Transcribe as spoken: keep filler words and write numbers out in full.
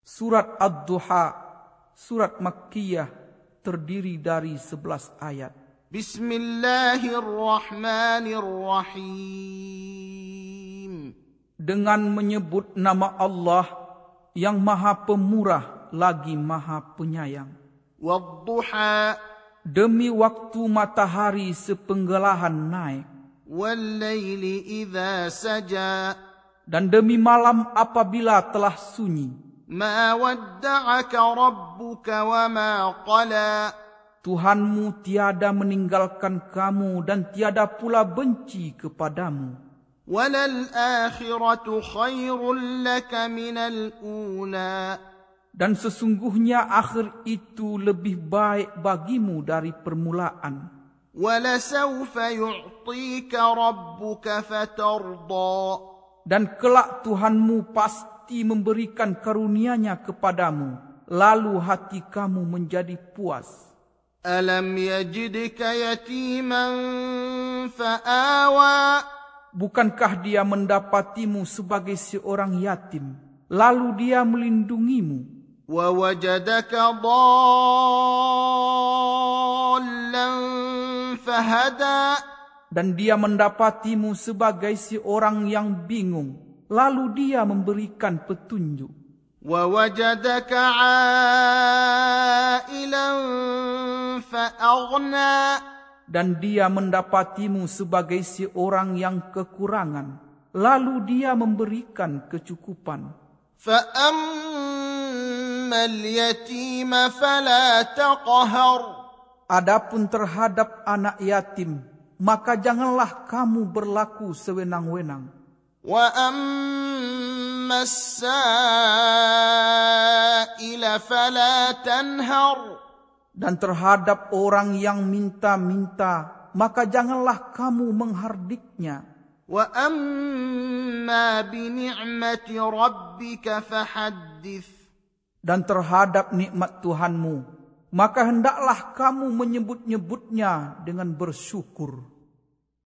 Surat Ad-Duha, surat Makkiyah, terdiri dari sebelas ayat. Bismillahirrahmanirrahim. Dengan menyebut nama Allah yang Maha Pemurah lagi Maha Penyayang. Wad-duha. Demi waktu matahari sepenggelahan naik. Wal-laili idza saja. Dan demi malam apabila telah sunyi. Ma wadda'aka rabbuka wa ma qala. Tuhanmu tiada meninggalkan kamu dan tiada pula benci kepadamu. Walal akhiratu khairul laka minal ula. Dan sesungguhnya akhir itu lebih baik bagimu dari permulaan. Walasawfa yu'tika rabbuka fatarda. Dan kelak Tuhanmu pasti memberikan karunia-Nya kepadamu, lalu hati kamu menjadi puas. Alam yajidka yatiman fa'awa. Bukankah Dia mendapatimu sebagai seorang yatim, lalu Dia melindungimu? Wa wajadaka dhallan fahada. Dan Dia mendapatimu sebagai seorang yang bingung, lalu Dia memberikan petunjuk. Wa wajadaka 'ailan fa'aghna. Dan Dia mendapatimu sebagai seorang yang kekurangan, lalu Dia memberikan kecukupan. Fa ammal yatima fala taqhar. Adapun terhadap anak yatim, maka janganlah kamu berlaku sewenang-wenang. Wa amma as-sa'ila fala tanhar. Dan terhadap orang yang minta-minta, maka janganlah kamu menghardiknya. Wa amma bi ni'mati rabbika fahaddits. Dan terhadap nikmat Tuhanmu, maka hendaklah kamu menyebut-nyebutnya dengan bersyukur.